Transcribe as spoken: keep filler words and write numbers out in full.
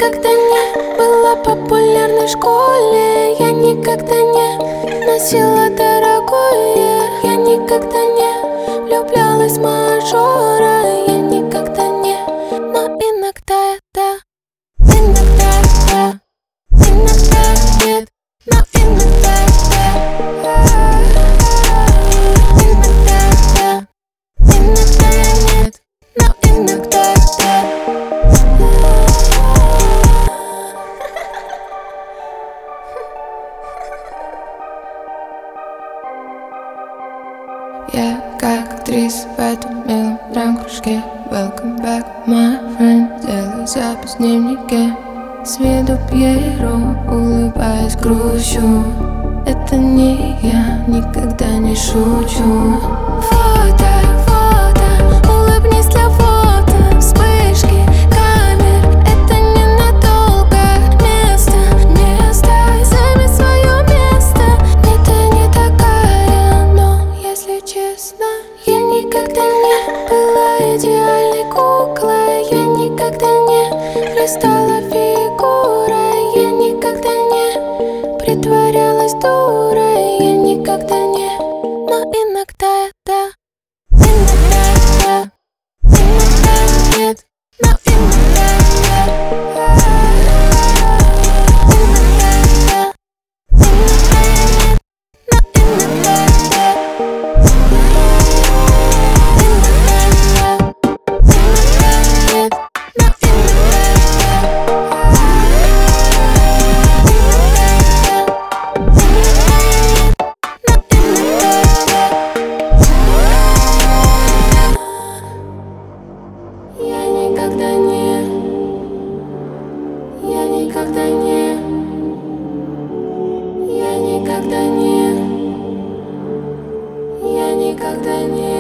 никогда не была популярной в школе. Я никогда не носила дорогое. Я никогда не влюблялась в мажора. Я никогда не, но иногда я да. Иногда я да, иногда нет, но иногда я да. Иногда я да, иногда нет, но иногда я да. Я как актриса в этом мелом кружке. Welcome back, my friend. Делаю запись в дневнике. С виду Пьеро, улыбаясь, грущу. Это не я, никогда не шучу. Фото, фото, улыбнись для фото. Вспышки камер, это ненадолго. Место, место, займи свое место. Нет, ты не такая, но если честно, я никогда не была идеальной куклой. Я никогда не стала фигурой. Я никогда не притворялась дурой. Я никогда не, но иногда я да. Иногда я да, иногда нет, но иногда я да. Иногда я да, иногда нет, но иногда я да. Я никогда не, я никогда не, я никогда не, я никогда не.